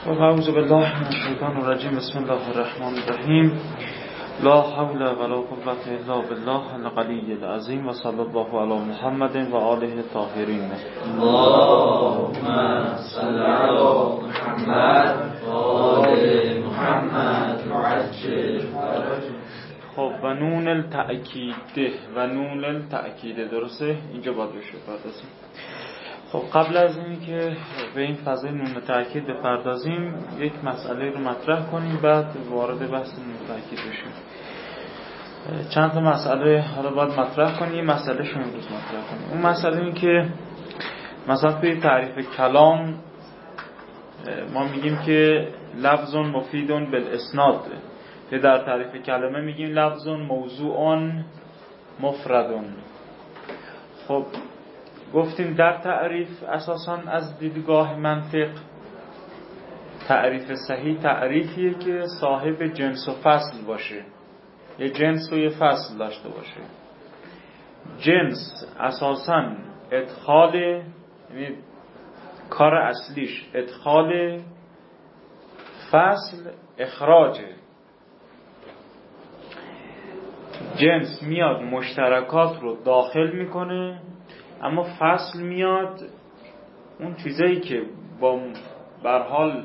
خب اعوذ بالله من الشیطان الرجیم. بسم الله الرحمن الرحیم. لا حول ولا قوة الا بالله العلی العظیم و صلی الله علی محمد و آله الطاهرین. اللهم صل علی محمد و آل محمد وعجل. خب و نون التأکید درسته؟ اینجا باید بشه پردازیم. خب قبل از این که به این فضای نون تأکید بپردازیم یک مسئله رو مطرح کنیم، بعد وارد بحث نون تأکید بشیم. چند تا مسئله حالا باید مطرح کنیم. مسئله شو امروز مطرح کنیم. اون مسئله این که مثلا توی تعریف کلام ما میگیم که لفظ مفید بالاسناد، که در تعریف کلمه میگیم لفظ موضوع مفرد. خب گفتیم در تعریف اساساً از دیدگاه منطق تعریف صحیح تعریفیه که صاحب جنس و فصل باشه، یه جنس و یه فصل داشته باشه. جنس اساساً ادخال، یعنی کار اصلیش ادخال، فصل اخراجه. جنس میاد مشترکات رو داخل میکنه، اما فصل میاد اون چیزایی که با برحال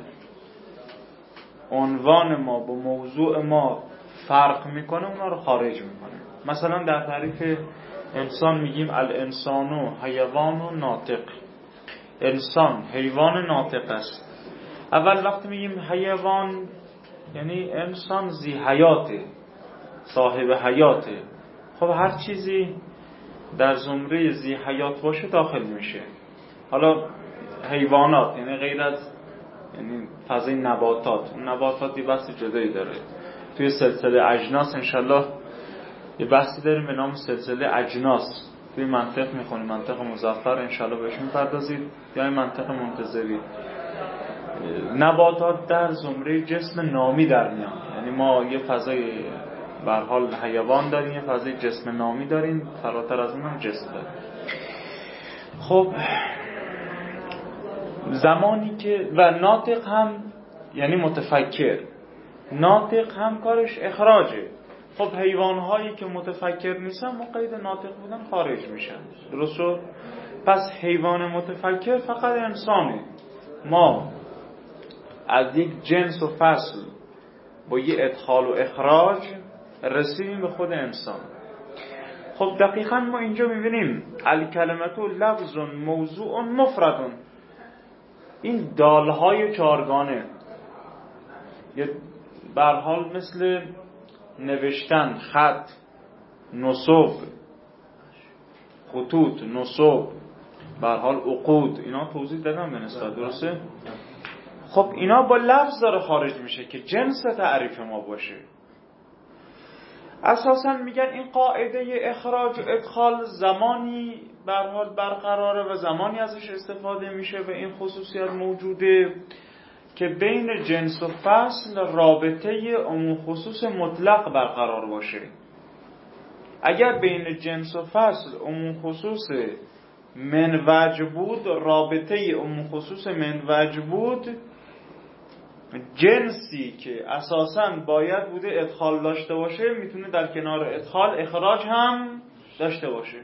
عنوان ما با موضوع ما فرق میکنه اونا رو خارج میکنه. مثلا در تعریف انسان میگیم الانسان حیوان ناطق. انسان حیوان ناطق است. اول وقتی میگیم حیوان یعنی انسان ذی حیاته، صاحب حیاته. خب هر چیزی در زمره ذی حیات باشه داخل میشه. حالا حیوانات یعنی غیر از یعنی فضای نباتات. اون نباتات یه بحث جدایی داره. توی سلسله اجناس انشالله یه بحثی داریم به نام سلسله اجناس. توی منطق میخونیم، منطق مظفر انشالله بهش میپردازید، یا این منطق منتظری. نباتات در زمره جسم نامی در میان. یعنی ما یه فضای به هر حال حیوان داریم، یه فضای جسم نامی داریم، فراتر از اون هم جسم داریم. خب زمانی که و ناطق هم یعنی متفکر، ناطق هم کارش اخراجه. خب حیوانهایی که متفکر نیستن مقید ناطق بودن خارج میشن. درست شد؟ پس حیوان متفکر فقط انسانه. ما از یک جنس و فصل با یه ادخال و اخراج رسیدیم به خود انسان. خب دقیقاً ما اینجا میبینیم الکلمت لفظ موضوع مفرد. این دالهای چارگانه یه برحال مثل نوشتن، خط، نصب، خطوط، نصب، برحال عقود، اینا توضیح دادم به نسبت، درسته؟ خب اینا با لفظ داره خارج میشه که جنس تعریف ما باشه. اساساً میگن این قاعده اخراج و ادخال زمانی برحال برقراره و زمانی ازش استفاده میشه و این خصوصیت موجوده که بین جنس و فصل رابطه عموم خصوص مطلق برقرار باشه. اگر بین جنس و فصل عموم خصوص من وجه بود، رابطه عموم خصوص من وجه بود، جنسی که اساساً باید بوده ادخال داشته باشه میتونه در کنار ادخال اخراج هم داشته باشه.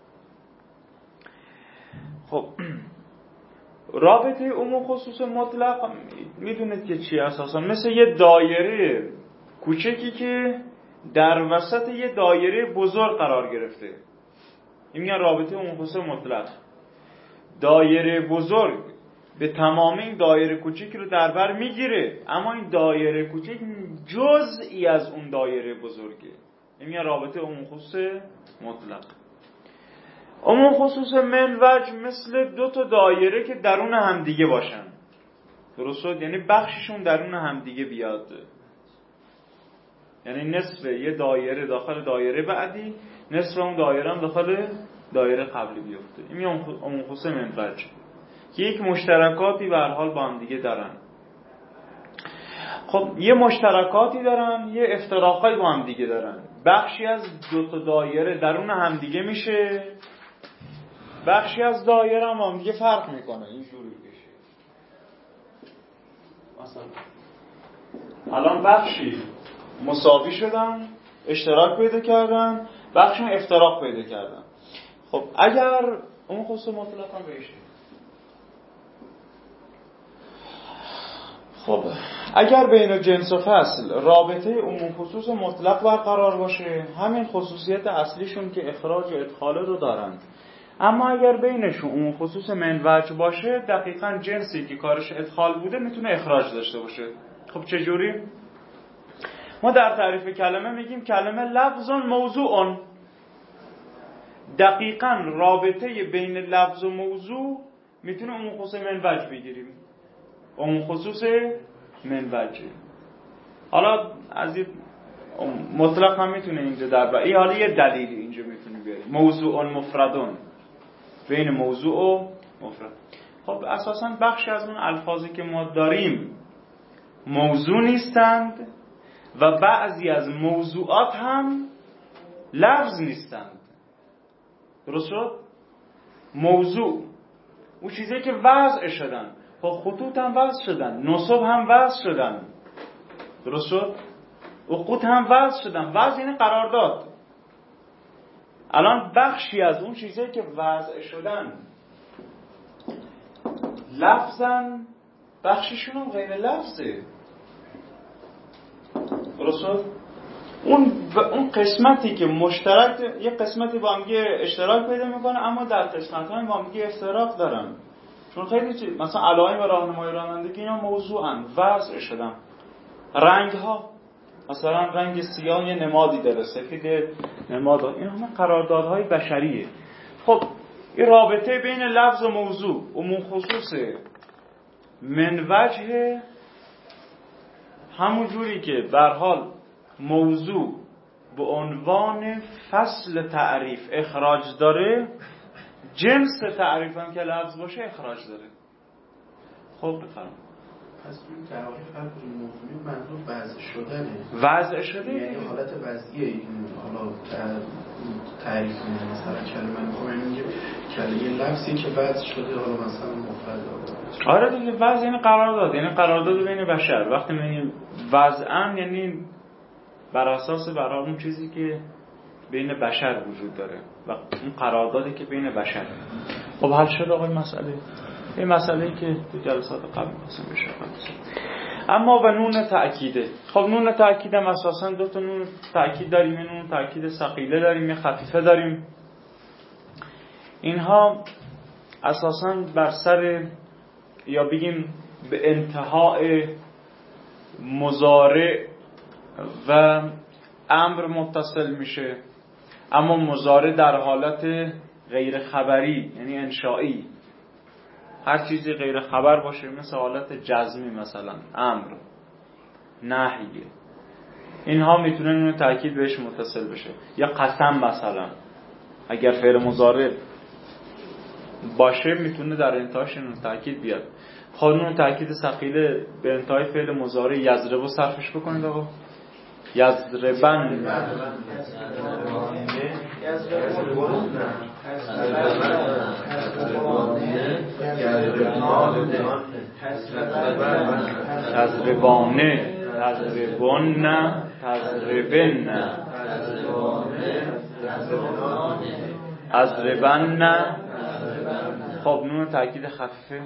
خب رابطه عموم خصوص مطلق میدونید که چی؟ اساساً مثل یه دایره کوچکی که در وسط یه دایره بزرگ قرار گرفته. این میگن رابطه عموم خصوص مطلق. دایره بزرگ به تمام این دایره کوچیک رو در بر میگیره، اما این دایره کوچیک جزئی از اون دایره بزرگه. این میگن رابطه عموم خصوص مطلق. عموم خصوص من وجه مثل دو تا دایره که درون همدیگه باشن. درست شد؟ یعنی بخششون درون همدیگه بیاد. یعنی نصف یه دایره داخل دایره بعدی، نصف اون دایره هم داخل دایره قبلی بیفته. این میگن عموم خصوص من وجه که یک مشترکاتی به هر حال با هم دیگه دارن. خب یه مشترکاتی دارن، یه افتراقایی با هم دیگه دارن. بخشی از دو تا دایره درون هم دیگه میشه، بخشی از دایره هم دیگه فرق میکنه. اینجوری بشه. مثلا الان بخشی مساوی شدن، اشتراک پیدا کردن، بخشی افتراق پیدا کردن. خب اگر اون خصوص مطلق هم بهش، خب اگر بین جنس و فصل رابطه عموم خصوص مطلق برقرار باشه، همین خصوصیت اصلیشون که اخراج و ادخال رو دارند. اما اگر بینشون عموم خصوص منوج باشه، دقیقاً جنسی که کارش ادخال بوده میتونه اخراج داشته باشه. خب چجوری؟ ما در تعریف کلمه میگیم کلمه لفظ موضوع. دقیقاً رابطه بین لفظ و موضوع میتونه عموم خصوص منوج بگیریم. عموم خصوص منوج. حالا از این مطلق هم میتونه اینجا در این حالا یه دلیلی اینجا میتونه بیاره. موضوع مفردون، بین موضوع و مفرد. خب اساساً بخشی از اون الفاظی که ما داریم موضوع نیستند و بعضی از موضوعات هم لفظ نیستند. درست شد؟ موضوع اون چیزی که وضع شدن. خب خطوط هم وضع شدن، نصب هم وضع شدن. درست شد؟ عقود هم وضع شدن. وضع یعنی قرارداد. الان بخشی از اون چیزی که وضع شدن لفظن، بخشیشون هم غیر لفظه. درست شد؟ اون قسمتی که مشترک، یه قسمتی با هم اشتراک پیدا میکنه، اما در قسمت‌های با هم افتراق دارن. چون خیلی چیز مثلا علائم راهنمای رانندگی اینا موضوعن، وضع شدن. رنگ‌ها مثلا رنگ سیاه یه نمادی داره، سفید نماد، این همه قراردادهای بشریه. خب این رابطه بین لفظ و موضوع عموم خصوص من وجه همون جوری که به هر حال موضوع به عنوان فصل تعریف اخراج داره، جنس تعریف هم که لفظ باشه اخراج داره. خب بفرمایید. پس این تعریف هر کدوم موضوعی منظور وضع شدنه. وضع شده یعنی حالت وضعیه این حالا تعریف می‌کنه. مثلا کلمه می‌خوام میگه کلمه لفظی که وضع شده، حالا مثلا مفرد. آره دیگه، وضع یعنی قرارداد، یعنی قرارداد بین بشر. وقتی میگیم وضعن یعنی بر اساس برای اون چیزی که بین بشر وجود داره و اون قراردادی که بین بشر. خب حل شد آقای مسئله. این مسئله‌ای که تو جلسات قبل خواستم بشه. اما و نون تأکیده. خب نون تأکید هم اساساً دو تا نون تأکید داریم. نون تأکید ثقیله داریم، یه خفیفه داریم. اینها اساساً بر سر یا بگیم به انتهای مضارع و امر متصل میشه، اما مضارع در حالت غیر خبری یعنی انشائی. هر چیزی غیر خبر باشه مثل حالت جزمی، مثلا امر، نهی، اینها میتونه نون تأکید بهش متصل بشه. یا قسم مثلا اگر فعل مضارع باشه میتونه در انتهاش نون تأکید بیاد. خب نون تأکید ثقیله به انتهای فعل مضارع یضرب صرفش بکنید آقا. یضربن تضربانه تضربن تضربن اضربن. خب نون تأکید خفیفه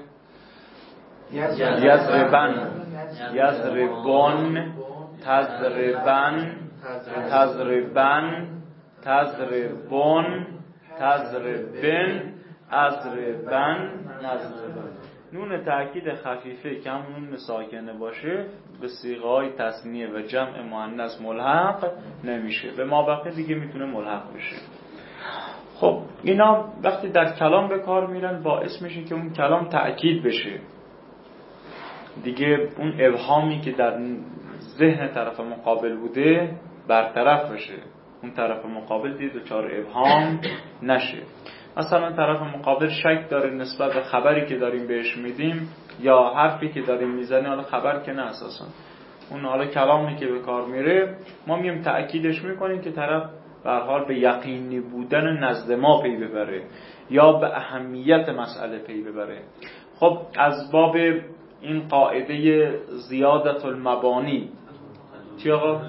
یضربن یضربون تضربن تضربن تضربون تضربن اضربن نضربن. نون تأکید خفیفه که هم نون ساکنه باشه به صیغه‌های تثنیه و جمع مؤنث ملحق نمیشه، به مابقی دیگه میتونه ملحق بشه. خب اینا وقتی در کلام به کار میرن باعث میشه که اون کلام تأکید بشه دیگه، اون ابهامی که در ذهن طرف مقابل بوده برطرف بشه، اون طرف مقابل دیگه دچار ابهام نشه. مثلا طرف مقابل شک داره نسبت به خبری که داریم بهش میدیم یا حرفی که داریم میزنیم، حالا خبر که نه اساسا اون حالا کلامی که به کار میره ما میگیم تأکیدش میکنیم که طرف به هر حال به یقینی بودن نزد ما پی ببره یا به اهمیت مسئله پی ببره. خب از باب این قاعده زیادت المبانی چی آقا؟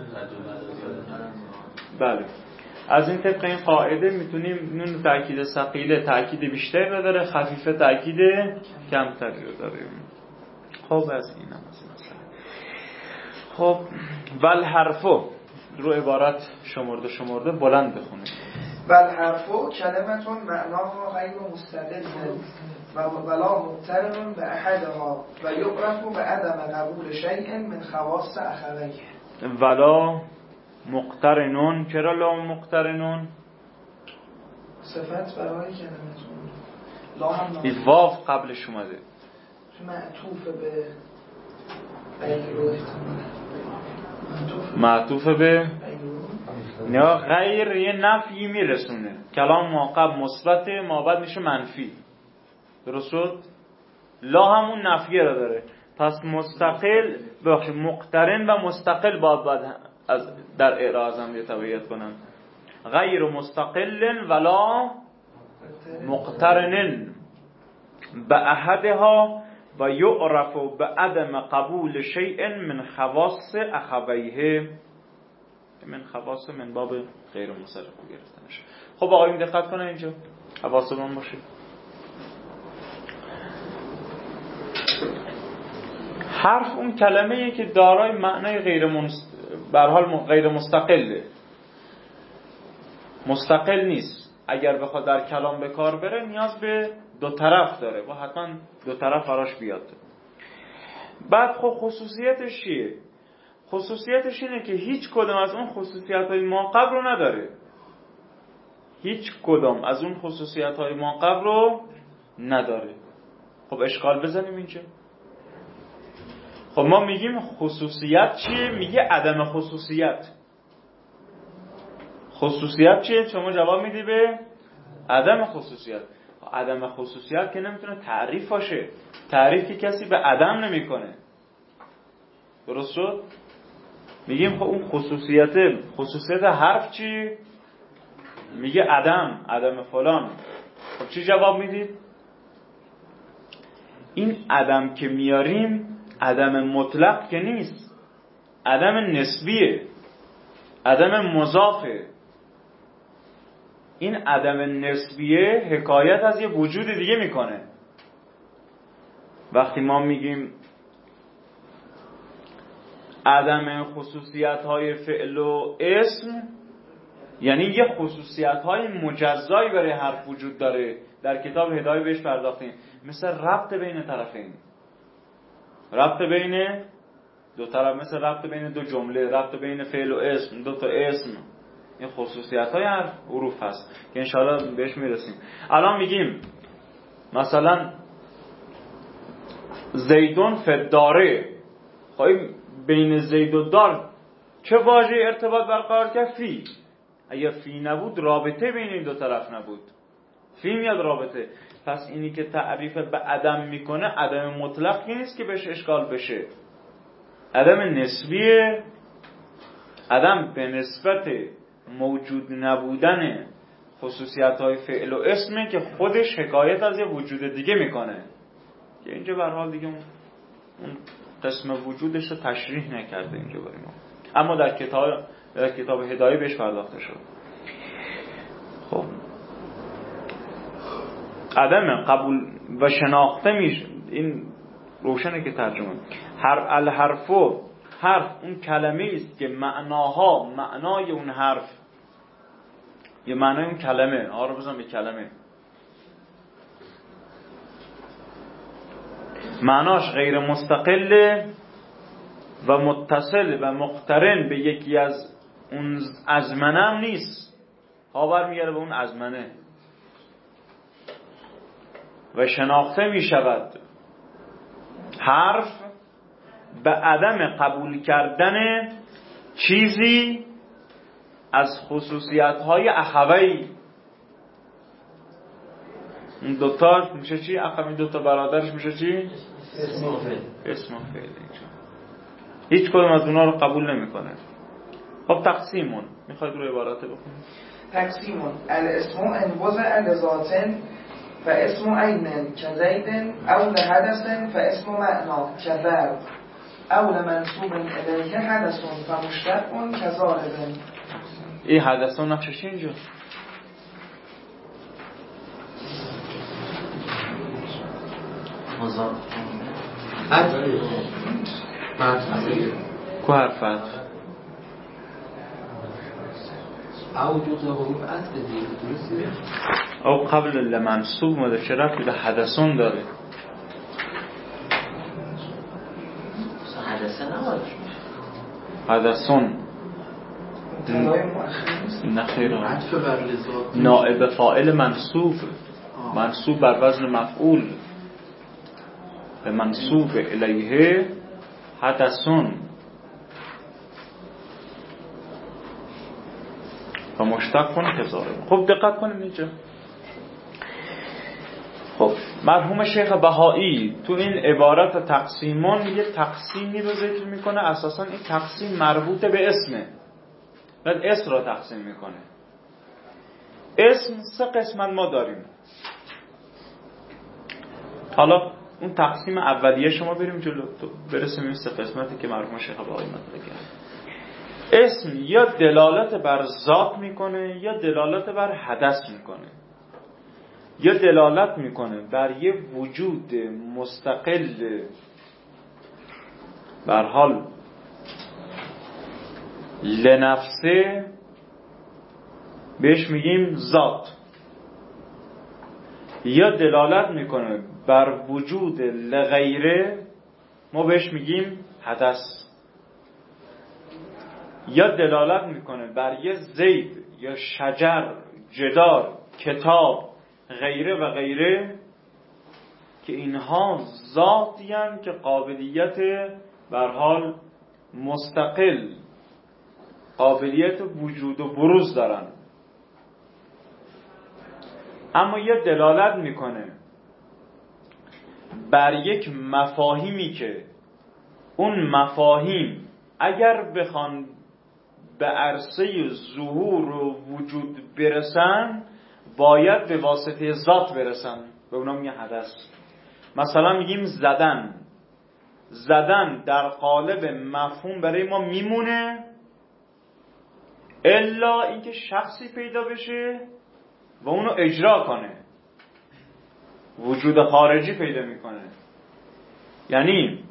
بله، از این طبق این قاعده میتونیم نون تأکید ثقیله تأکید بیشتری رو داره، خفیفه تأکید کمتری رو داره. خب از این هم مثلا خب والحرفو رو عبارت شمرده بلند بخونیم. والحرفو کلمتون معناها غیر مستقل ولا مقترن به احدها و یعرف به عدم قبول شیء من خواص اخویه. ولا مقترنون، چرا لا مقترنون؟ صفت برای کلمتون لا هم این واو قبلش اومده معطوف به غیر، معطوف به نه غیر یه نفی میرسونه. کلام ما قبل مثبت، ما بعد میشه منفی. درست شد؟ لا همون نفیه رو داره. پس مستقل بخش مقترن و مستقل باید از در اعرازم یه تبعیت کنم. غیر مستقل ولا مقترن به احدها و یعرف به عدم قبول شیء من خواص اخویه. من خواص من باب غیر مصرف گرفتنش. خب آقایون دقت کنن اینجا، حواسمون باشه. حرف اون کلمه‌ای که دارای معنای به هر حال غیر مستقله، مستقل نیست. اگر بخواد در کلام به کار بره نیاز به دو طرف داره و حتما دو طرف براش بیاد. بعد خب خصوصیتش چیه؟ خصوصیتش اینه که هیچ کدوم از اون خصوصیت‌های ما قبل رو نداره. هیچ کدوم از اون خصوصیت‌های ما قبل رو نداره. خب اشکال بزنیم اینجا. خب ما میگیم خصوصیت چیه؟ میگه عدم خصوصیت. خصوصیت چیه؟ شما جواب میدی به عدم خصوصیت. عدم خصوصیت که نمیتونه تعریف باشه. تعریف که کسی به عدم نمیکنه. درست شد؟ میگیم خب اون خصوصیت حرف چی؟ میگه عدم فلان. خب چی جواب میدید؟ این عدم که میاریم عدم مطلق که نیست، عدم نسبیه، عدم مضافه. این عدم نسبیه حکایت از یه وجود دیگه میکنه. وقتی ما میگیم عدم خصوصیت های فعل و اسم، یعنی یه خصوصیت های مجزایی برای حرف وجود داره. در کتاب هدایه بهش پرداختیم، مثل ربط بین طرفین، ربط بین دو طرف، مثل ربط بین دو جمله، ربط بین فعل و اسم، دو تا اسم. این خصوصیت های هر حروف هست که انشاءالله بهش میرسیم. الان میگیم مثلا زیدون فداره، خب بین زید و دار چه واژه ارتباط برقرار کرد؟ فی. اگه فی نبود رابطه بین این دو طرف نبود، فی میاد رابطه. پس اینی که تعریف به عدم میکنه عدم مطلقی نیست که بهش اشکال بشه، عدم نسبیه. عدم به نسبت موجود نبودن خصوصیت های فعل و اسمه که خودش حکایت از یه وجود دیگه میکنه که اینجا به هر حال دیگه اون قسم وجودش رو تشریح نکرده اینجا برای ما، اما در کتاب هدایه بهش پرداخته شد. خب عدم قبول و شناخته میشه، این روشنه که ترجمه الحرفو، حرف اون کلمه است که معنای اون حرف، یه معنای اون کلمه، رو بزن به کلمه، معناش غیر مستقل و متصل و مقترن به یکی از اون ازمنه نیست. برمیگره به اون ازمنه و شناخته می شود حرف به عدم قبول کردن چیزی از خصوصیت‌های اخوی. این دوتا میشه چی؟ اخوی دوتا برادرش میشه چی؟ اسم و فعل. هیچ کدوم از اونا رو قبول نمیکنه. خب تقسیمون میخواید روی عبارات بخونید. تقسیمون الاسم انبوز لذاتن فاسم عین كزید او لحدث فاسم معنى كذرب او لمنسوب الیه حدث فمشتق كضارب. این حدث نقشش اینجا مضاف کو حرفت او جزء حروف عطف دیگه درسته؟ او قبل لمنصوب مده چه ربطی به حدثون داره؟ حدثه نباید حدثون نه خیره نائب فاعل منصوب، منصوب بر وزن مفعول، به منصوب الیه حدثون و مشتق کن کذاره. خب دقت کنیم اینجا. خب مرحوم شیخ بهایی تو این عبارت تقسیمون یه تقسیمی رو ذکر میکنه، اساسا این تقسیم مربوط به اسمه، بعد اسم را تقسیم میکنه. اسم 3 قسمت ما داریم. حالا اون تقسیم اولیه شما بریم جلو برسیم این 3 قسمتی که مرحوم شیخ بهایی مطرح کرد. اسم یا دلالت بر ذات میکنه یا دلالت بر حدث میکنه، یا دلالت میکنه بر یه وجود مستقل بر حال لنفسه، بهش میگیم ذات، یا دلالت میکنه بر وجود لغیره، ما بهش میگیم حدث، یا دلالت میکنه بر یه زید یا شجر، جدار، کتاب، غیره و غیره، که اینها ذاتی هستند که قابلیت بر حال مستقل، قابلیت وجود و بروز دارن. اما یه دلالت میکنه بر یک مفاهیمی که اون مفاهیم اگر بخوان به عرصه ظهور و وجود برسن باید به واسطه ذات برسن، به اونا میگه حدث. مثلا میگیم زدن، زدن در قالب مفهوم برای ما میمونه الا اینکه شخصی پیدا بشه و اونو اجرا کنه، وجود خارجی پیدا میکنه. یعنی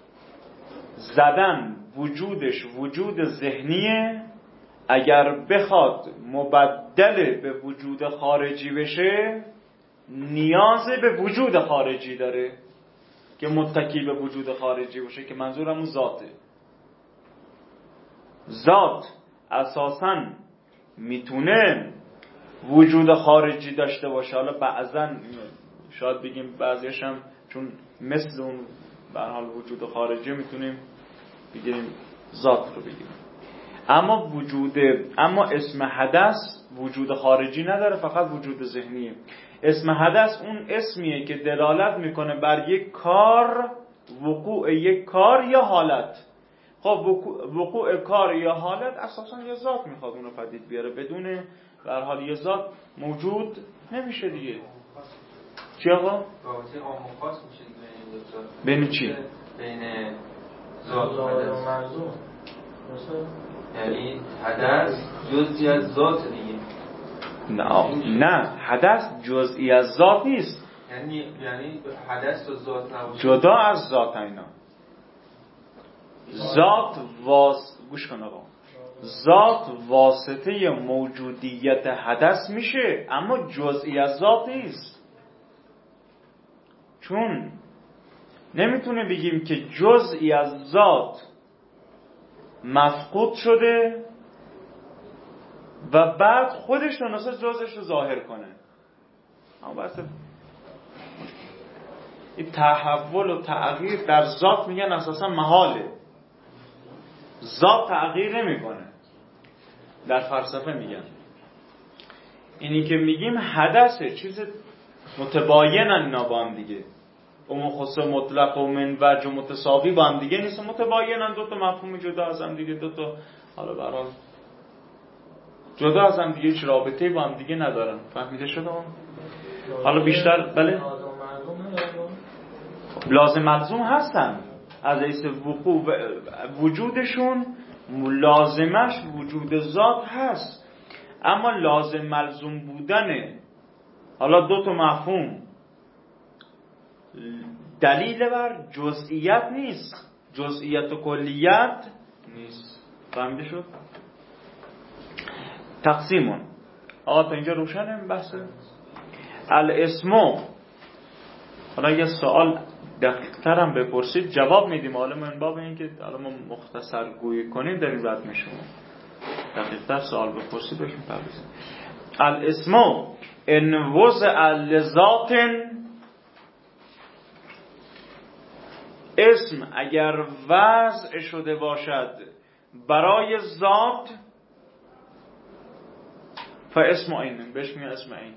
زدن وجودش وجود ذهنیه، اگر بخواد مبدل به وجود خارجی بشه نیاز به وجود خارجی داره که متکی به وجود خارجی باشه، که منظورم اون ذاته. ذات اساساً میتونه وجود خارجی داشته باشه، حالا بعضاً شاید بگیم بعضیش هم چون مثل اون به هر حال وجود خارجی میتونیم بگیریم ذات رو بگیریم. اما اسم حدث وجود خارجی نداره، فقط وجود ذهنیه. اسم حدث اون اسمیه که دلالت میکنه بر یک کار، وقوع یک کار یا حالت. خب وقوع کار یا حالت اساسا یه ذات میخواد اونو پدید بیاره، بدون به هر حال یه ذات موجود نمیشه دیگه. چی آقا؟ رابطه عام و خاص میشه دیگه بین چی؟ بین ذات و حدث. یعنی حدث جزئی از ذات دیگه. نه حدث جزئی از ذات نیست. یعنی حدث و ذات نباشه، جدا از ذات اینا. ذات گوش کن آقا، ذات واسطه موجودیت حدث میشه اما جزئی از ذات نیست. چون نمیتونه بگیم که جزئی از ذات مفقود شده و بعد خودش تونسته جزش رو ظاهر کنه. اما بس این تحول و تغییر در ذات میگن اساسا محاله، ذات تغییر نمیکنه. در فلسفه میگن اینی که میگیم حدثه، چیز متباینن اینا با هم دیگه، عموم خصوص مطلق و منوج و متساوی با هم دیگه نیست، متباینن، دو تا مفهوم جدا از هم دیگه، دو تا حالا برحال جدا از هم دیگه هیچ رابطه‌ای با هم دیگه ندارن. فهمیده شده اون؟ حالا بیشتر بله لازم ملزوم هستن از حیث وقوع وجودشون، لازمش وجود ذات هست، اما لازم ملزوم بودنه. حالا دو تا مفهوم، دلیل بر جزئیت نیست، جزئیت و کلیت نیست. فهمیده شد؟ تقسیمون آقا تا اینجا روشنه بحث الاسمو. حالا یه سوال دقیق‌تر هم بپرسید جواب میدیم، حالا من باب این که حالا ما مختصر گویی کنیم در این رد میشم، دقیق‌تر سوال بپرسید بهشون پردازیم. الاسمو ان وضع لذات، اسم اگر وضع شده باشد برای ذات، فاسم عین، بهش میگن اسم عین.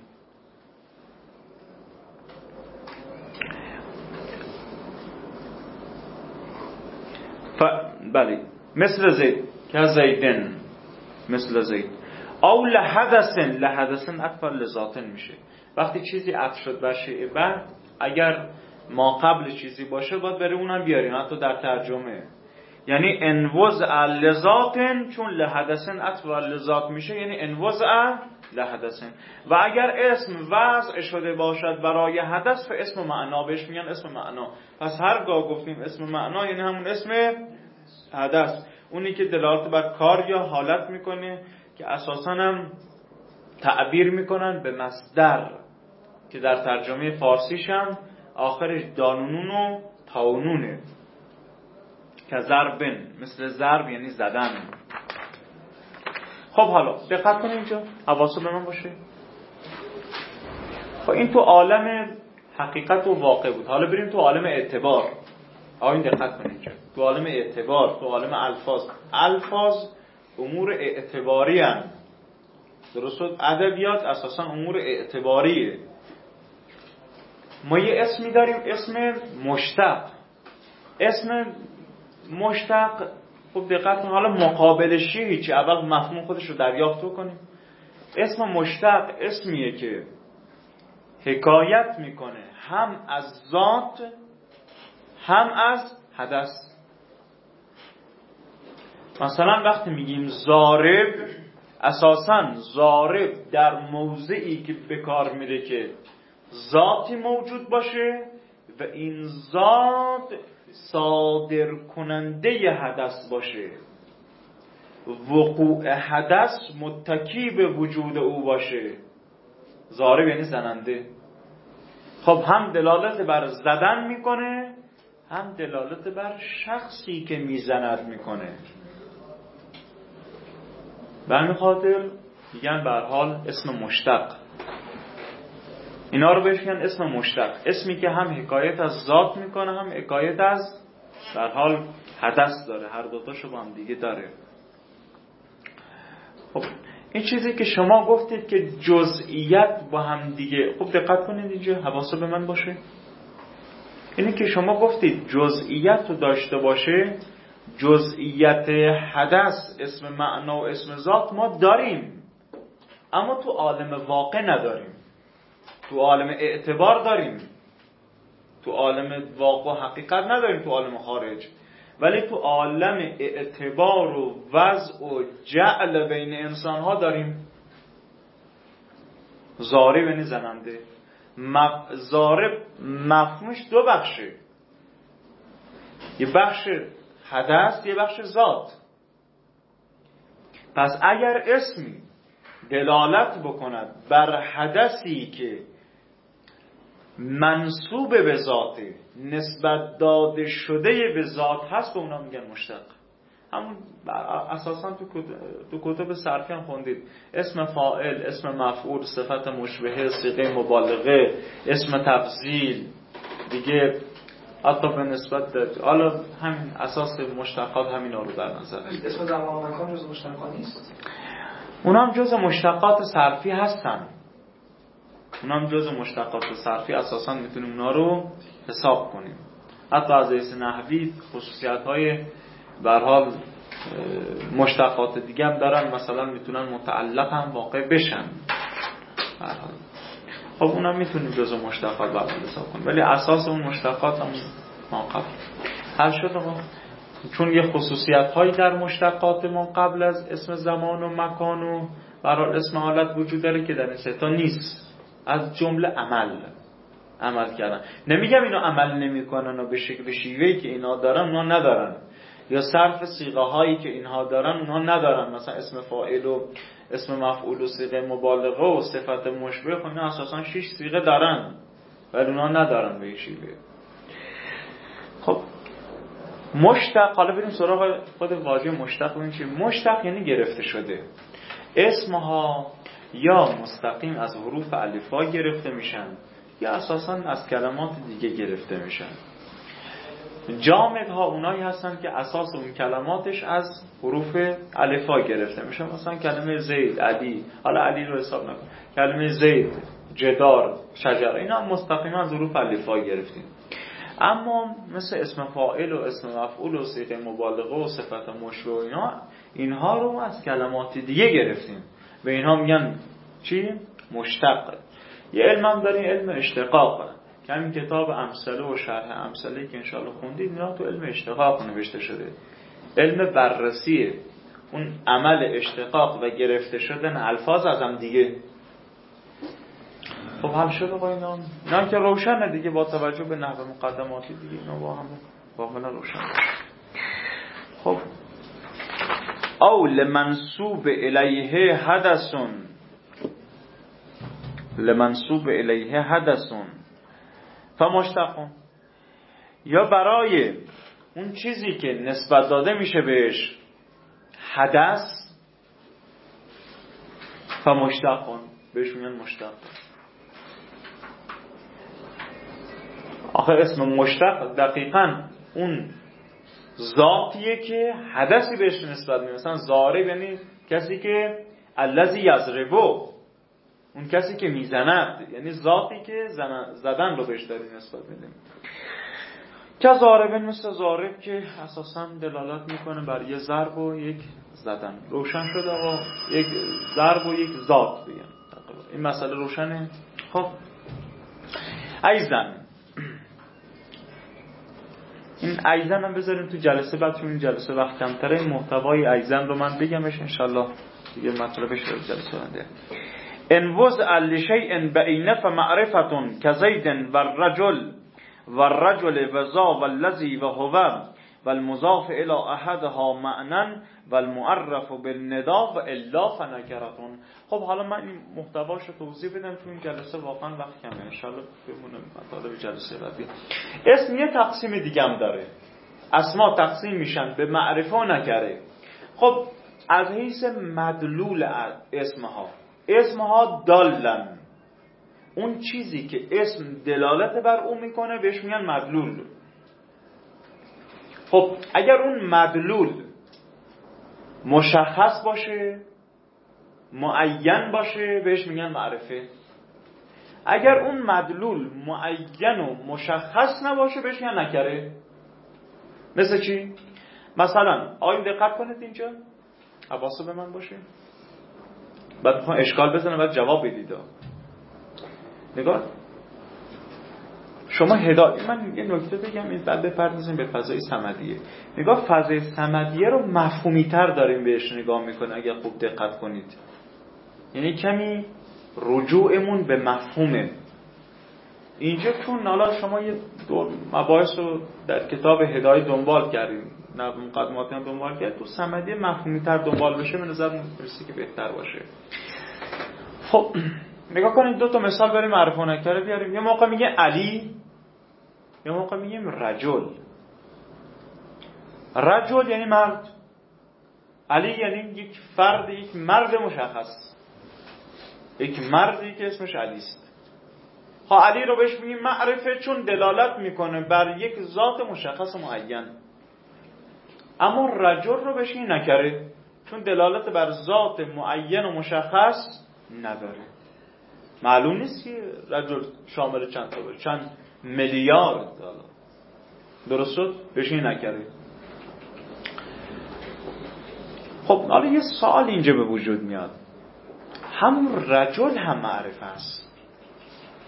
بله مثل زید که زیدن، مثل زید. او لحدثن، لحدثن عطف لذاتن میشه. وقتی چیزی عطف شد بر شیء بعد، اگر ما قبل چیزی باشه باید بره اونم بیاریم، حتی در ترجمه. یعنی انوز لذاتن، چون لحدثن عطف لذات میشه، یعنی انوز لحدثن. و اگر اسم وضع شده باشد برای حدث، فا اسم معنا، بهش میگن اسم معنا. پس هرگاه گفتیم اسم معنا یعنی همون اسم حدث، اونی که دلالت بر کار یا حالت میکنه، که اساساً هم تعبیر میکنن به مصدر، که در ترجمه فارسیش هم آخرش دانونون و تاونونه، که ضربن، مثل ضرب یعنی زدن. خب حالا دقت کنید اینجا، حواستون به من باشه. خب این تو عالم حقیقت و واقع بود. حالا بریم تو عالم اعتبار. این دقت کنید اینجا، تو عالم اعتبار، تو عالم الفاظ. الفاظ امور اعتباری هستند. درست شد؟ ادبیات اساسا امور اعتباریه. ما یه اسمی داریم، اسم مشتق. اسم مشتق، خب دقت کنید، حالا مقابلش چیه؟ اول مفهوم خودش رو دریافت کنیم. اسم مشتق اسمیه که حکایت میکنه هم از ذات هم از حدث. مثلا وقتی میگیم ضارب، اساساً ضارب در موضعی که به کار میره که ذاتی موجود باشه و این ذات صادر کننده حدث باشه، وقوع حدث متکی به وجود او باشه. ضارب یعنی زننده. خب هم دلالت بر زدن میکنه، هم دلالت بر شخصی که میزند میکنه. به همین خاطر میگن به هر حال اسم مشتق. اینا رو بهش میگن اسم مشتق، اسمی که هم حکایت از ذات میکنه هم حکایت از به هر حال حدث داره، هر دوتاشو با هم دیگه داره. خب این چیزی که شما گفتید که جزئیت با هم دیگه، خب دقت کنید اینجا، حواس به من باشه. اینی که شما گفتید جزئیت رو داشته باشه، جزئیت حدث، اسم معنا و اسم ذات ما داریم، اما تو عالم واقع نداریم. تو عالم اعتبار داریم، تو عالم واقع و حقیقت نداریم، تو عالم خارج. ولی تو عالم اعتبار و وضع و جعل بین انسان ها داریم. ضارب یعنی زننده. ضارب مفهومش دو بخشه، یه بخش حدث، یه بخش ذات. پس اگر اسمی دلالت بکند بر حدثی که منسوب به ذاته، نسبت داده شده به ذات هست، به اونا میگن مشتق. همون اساسا تو کتب صرفی هم خوندید، اسم فاعل، اسم مفعول، صفت مشبهه، صیغه مبالغه، اسم تفضیل دیگه، حتی به نسبت داد. حالا همین اساس مشتقات همینا رو در نظر. اسم زمان مکان جز مشتقات نیست؟ اونا هم جز مشتقات صرفی هستن. اونا هم جز مشتقات صرفی اساسا میتونیم اونا رو حساب کنیم. حتی از حیث نحوی خصوصیت‌های به هر حال مشتقات دیگه هم دارن، مثلا میتونن متعلق هم واقع بشن به هر حال. خب اونم میتونیم جزء مشتقات بعد حساب کنیم، ولی اساس اون مشتقات هم ما قبل حل شد. آقا چون یه خصوصیت هایی در مشتقات ما قبل از اسم زمان و مکان و برای اسم حالت وجود داره که در این سه تا نیست، از جمله عمل کردن. نمیگم اینا عمل نمیکنن و به شکل شیوهی که اینا دارن اونا ندارن، یا صرف صیغه هایی که اینها دارن اونها ندارن، مثلا اسم فاعل و اسم مفعول و صیغه مبالغه و صفت مشبه، خب اینا اساسا 6 صیغه دارن ولی اونها ندارن به این شیوه. خب مشتق، حالا بریم سراغ خود واژه مشتق. ببینیم چی مشتق یعنی گرفته شده. اسمها یا مستقیم از حروف الفا گرفته میشن یا اساسا از کلمات دیگه گرفته میشن. جامدها اونایی هستن که اساس اون کلماتش از حروف الفا گرفته میشن، مثلا کلمه زید، علی، حالا علی رو حساب نکن، کلمه زید، جدار، شجره، اینا مستقیما از حروف الفا گرفتیم. اما مثل اسم فاعل و اسم مفعول و صیغه مبالغه و صفت مشبه و اینها رو از کلمات دیگه گرفتیم، به اینها میگن چی؟ مشتق. یه علم هم داریم، علم اشتقاق، که همین کتاب امثله و شرح امثله که انشاءالله خوندید اینا تو علم اشتقاق نوشته شده، علم بررسی اون عمل اشتقاق و گرفته شدن الفاظ از هم دیگه. خب حل شده با اینا که روشنه دیگه، با توجه به نحو مقدماتی دیگه اینا با هم کاملا روشن. خب او لمنسوب الیه حدثون فمشتقون، یا برای اون چیزی که نسبت داده میشه بهش حدث فمشتقون، بهش میگن مشتق. آخه اسم مشتق دقیقاً اون ذاتیه که حدثی بهش نسبت میده. مثلا ضارب یعنی کسی که الذی یضربو، اون کسی که میزند، یعنی ذاتی که زدن رو بهش داریم نسبت میدیم. که ضارب مثل ضارب که اساساً دلالت میکنه بر یه ضرب و یک زدن. روشن شد آقا، یک ضرب و یک ذات بگم، این مسئله روشنه. خب ایزن، این ایزن هم بذاریم تو جلسه بعد، چون این جلسه وقت کمتره. محتوای ایزن رو من بگمش انشالله دیگه مطلبش رو جلسه بنده. انوز لشیء بعینه فمعرفتون کزید والرجل وذا والذی وهو والمضاف الی احدها معنا والمعرف بالنداء والا فنکرتون. خب حالا من این محتواش رو توضیح بدم، چون این جلسه واقعا وقت کمه، انشالله بمونه مطالب جلسه بعدی. اسم یه تقسیم دیگه هم داره، اسما تقسیم میشن به معرفه و نکره. خب از حیث مدلول اسمها دالن، اون چیزی که اسم دلالت بر اون میکنه بهش میگن مدلول. خب اگر اون مدلول مشخص باشه، معین باشه، بهش میگن معرفه. اگر اون مدلول معین و مشخص نباشه بهش میگن نکره. مثل چی؟ مثلا آقایون دقت کنید اینجا، حواس به من باشه، بعد میخوام اشکال بزنم بعد جواب بدید. نگاه شما هدایت، من یه نکته بگم این بعد بپردازیم به فضای صمدیه. نگاه فضای صمدیه رو مفهومی تر داریم بهش نگاه میکنه اگر خوب دقت کنید، یعنی کمی رجوعمون به مفهومه اینجا. چون حالا شما یه دور مباحث رو در کتاب هدایت دنبال کردیم، نه مقدماتی هم دنبال کرد، تو صمدیه مفهومی تر دنبال بشه به نظر میرسه که بهتر باشه. خب نگاه کنید دو تا مثال برای معرفه و نکره بیاریم. یه موقع میگه علی، یه موقع میگیم رجل. رجل یعنی مرد، علی یعنی یک فرد، یک مرد مشخص، یک مردی که اسمش علی است. ها علی رو بهش میگیم معرفه چون دلالت میکنه بر یک ذات مشخص معین. اما رجل رو بهش میگیم نکره چون دلالت بر ذات معین و مشخص نداره. معلوم نیست که رجل شامل چند تا باشه، چند میلیارد دلار. درست شد؟ بهش نکره. خب حالا یه سوال اینجا به وجود میاد، همون رجل هم معرفه است.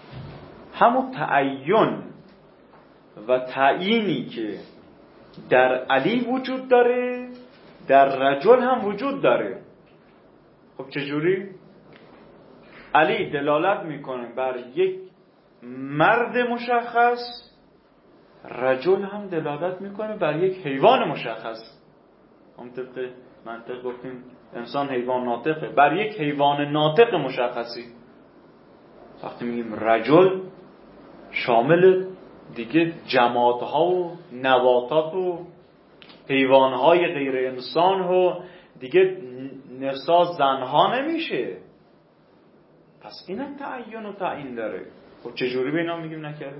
همون تعین و تعیینی که در علی وجود داره در رجل هم وجود داره. خب چجوری؟ علی دلالت میکنه بر یک مرد مشخص، رجل هم دلالت میکنه بر یک حیوان مشخص. هم طبق منطق گفتیم انسان حیوان ناطقه، بر یک حیوان ناطق مشخصی. وقتی میگیم رجل شامل دیگه جمادها و نباتات و حیوانهای غیر انسان و دیگه نسا زنها نمیشه. پس اینم تعین و تعیین داره. خب چجوری به اینا میگیم نکرده؟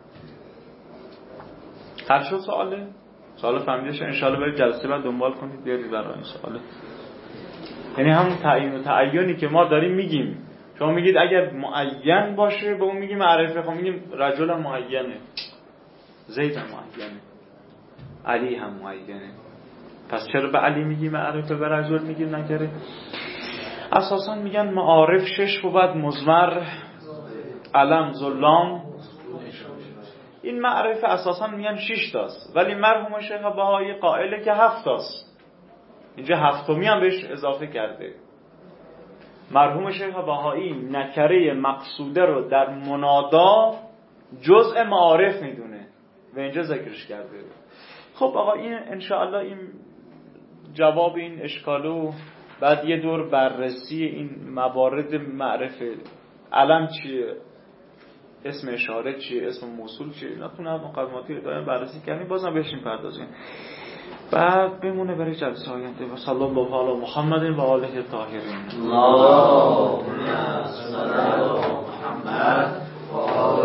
حل شد سواله؟ سوال فهمیدش انشاءالله برید جلسه بعد دنبال کنید بیارید برای این سواله. یعنی همون تعیین و تعیینی که ما داریم میگیم، شما میگید اگر معین باشه به اون میگیم معرفه. خب میگیم رجل هم معینه، زید هم معینه، علی هم معینه. پس چرا به علی میگیم معرفه به رجل میگیم نکره؟ اساسا میگن معارف 6 و بعد مضمر علم ظلام. این معرفه اساسا میگن 6 تاست، ولی مرحوم شیخ بهایی قائله که 7 تاست. اینجا هفتمی هم بهش اضافه کرده. مرحوم شیخ بهایی نکره مقصوده رو در منادا جزء معارف میدونه و اینجا ذکرش کرده. خب آقا این انشاءالله این جواب این اشکالو بعد یه دور بررسی این موارد معرفه علم چیه، اسم اشاره چیه، اسم موصول چیه، اینا تو مقدماتی رو داریم بررسی کردیم، بازم بهشیم پردازیم. بعد بمونه برای جلسه آینده. و صلی الله علی محمد و آله الطاهرین. اللهم صل علی محمد